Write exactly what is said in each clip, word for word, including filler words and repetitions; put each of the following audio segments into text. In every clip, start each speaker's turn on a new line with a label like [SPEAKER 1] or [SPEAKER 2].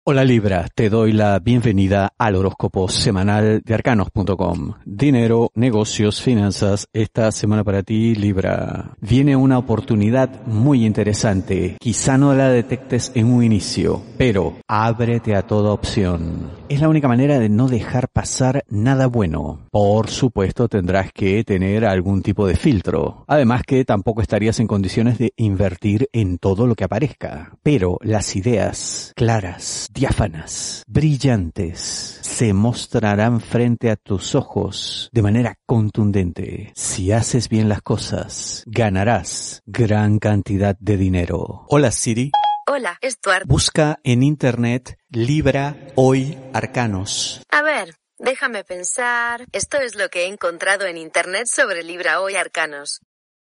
[SPEAKER 1] Hola Libra, te doy la bienvenida al horóscopo semanal de arcanos punto com. Dinero, negocios, finanzas, esta semana para ti Libra. Viene una oportunidad muy interesante, quizá no la detectes en un inicio, pero ábrete a toda opción. Es la única manera de no dejar pasar nada bueno. Por supuesto tendrás que tener algún tipo de filtro, además que tampoco estarías en condiciones de invertir en todo lo que aparezca. Pero las ideas claras, diáfanas, brillantes, se mostrarán frente a tus ojos de manera contundente. Si haces bien las cosas, ganarás gran cantidad de dinero. Hola Siri.
[SPEAKER 2] Hola, Stuart.
[SPEAKER 1] Busca en internet Libra Hoy Arcanos.
[SPEAKER 2] A ver, déjame pensar. Esto es lo que he encontrado en internet sobre Libra Hoy Arcanos.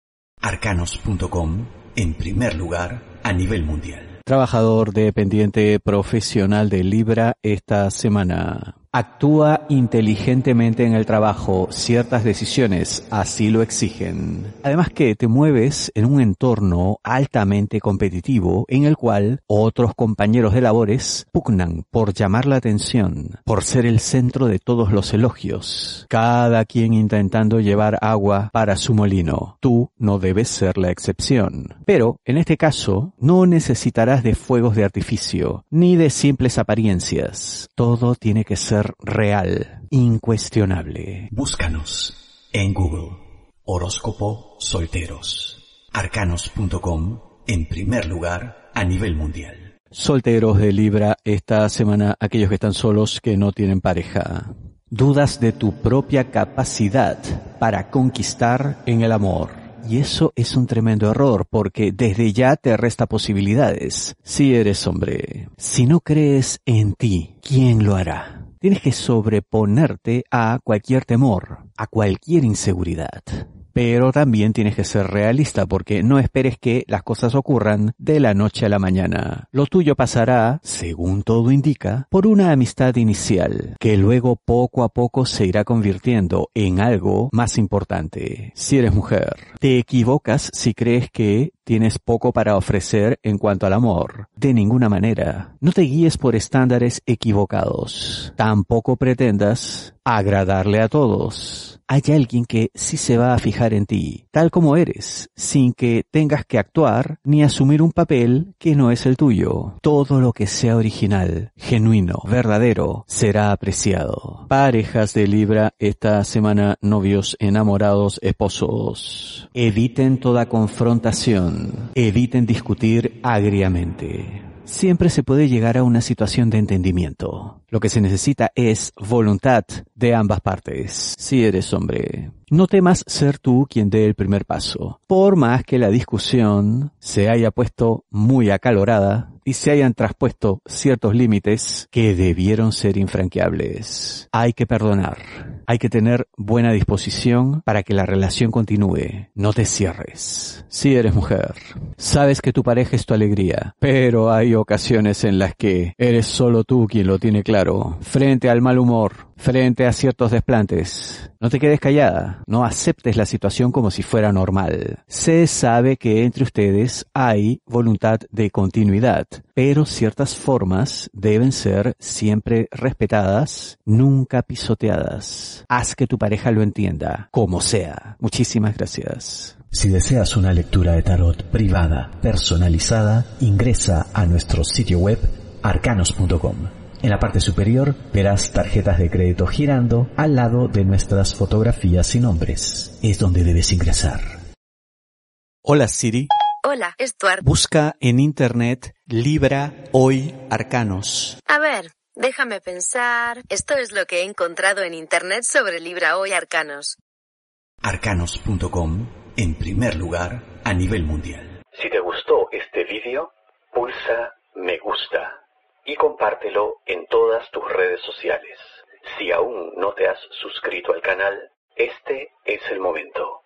[SPEAKER 3] arcanos punto com, en primer lugar a nivel mundial.
[SPEAKER 1] Trabajador dependiente profesional de Libra esta semana. Actúa inteligentemente en el trabajo, ciertas decisiones así lo exigen. Además que te mueves en un entorno altamente competitivo en el cual otros compañeros de labores pugnan por llamar la atención, por ser el centro de todos los elogios. Cada quien intentando llevar agua para su molino. Tú no debes ser la excepción. Pero, en este caso, no necesitarás de fuegos de artificio, ni de simples apariencias. Todo tiene que ser real, incuestionable.
[SPEAKER 3] Búscanos en Google. Horóscopo Solteros. arcanos punto com, en primer lugar a nivel mundial.
[SPEAKER 1] Solteros de Libra, esta semana aquellos que están solos, que no tienen pareja. Dudas de tu propia capacidad para conquistar en el amor. Y eso es un tremendo error, porque desde ya te resta posibilidades. Si eres hombre, si no crees en ti, ¿quién lo hará? Tienes que sobreponerte a cualquier temor, a cualquier inseguridad. Pero también tienes que ser realista, porque no esperes que las cosas ocurran de la noche a la mañana. Lo tuyo pasará, según todo indica, por una amistad inicial, que luego poco a poco se irá convirtiendo en algo más importante. Si eres mujer, te equivocas si crees que tienes poco para ofrecer en cuanto al amor. De ninguna manera. No te guíes por estándares equivocados. Tampoco pretendas agradarle a todos. Hay alguien que sí se va a fijar en ti, tal como eres, sin que tengas que actuar ni asumir un papel que no es el tuyo. Todo lo que sea original, genuino, verdadero, será apreciado. Parejas de Libra, esta semana novios, enamorados, esposos. Eviten toda confrontación, eviten discutir agriamente. Siempre se puede llegar a una situación de entendimiento. Lo que se necesita es voluntad de ambas partes. Si eres hombre, no temas ser tú quien dé el primer paso. Por más que la discusión se haya puesto muy acalorada y se hayan traspuesto ciertos límites que debieron ser infranqueables. Hay que perdonar. Hay que tener buena disposición para que la relación continúe. No te cierres. Si eres mujer, sabes que tu pareja es tu alegría, pero hay ocasiones en las que eres solo tú quien lo tiene claro. Frente al mal humor, frente a ciertos desplantes, no te quedes callada. No aceptes la situación como si fuera normal. Se sabe que entre ustedes hay voluntad de continuidad, pero ciertas formas deben ser siempre respetadas, nunca pisoteadas. Haz que tu pareja lo entienda, como sea. Muchísimas gracias.
[SPEAKER 3] Si deseas una lectura de tarot privada, personalizada, ingresa a nuestro sitio web arcanos punto com. En la parte superior verás tarjetas de crédito girando al lado de nuestras fotografías y nombres. Es donde debes ingresar.
[SPEAKER 1] Hola Siri.
[SPEAKER 2] Hola, Stuart.
[SPEAKER 1] Busca en internet Libra Hoy Arcanos.
[SPEAKER 2] A ver, déjame pensar. Esto es lo que he encontrado en internet sobre Libra Hoy Arcanos.
[SPEAKER 3] arcanos punto com, en primer lugar a nivel mundial.
[SPEAKER 4] Si te gustó este vídeo, pulsa me gusta y compártelo en todas tus redes sociales. Si aún no te has suscrito al canal, este es el momento.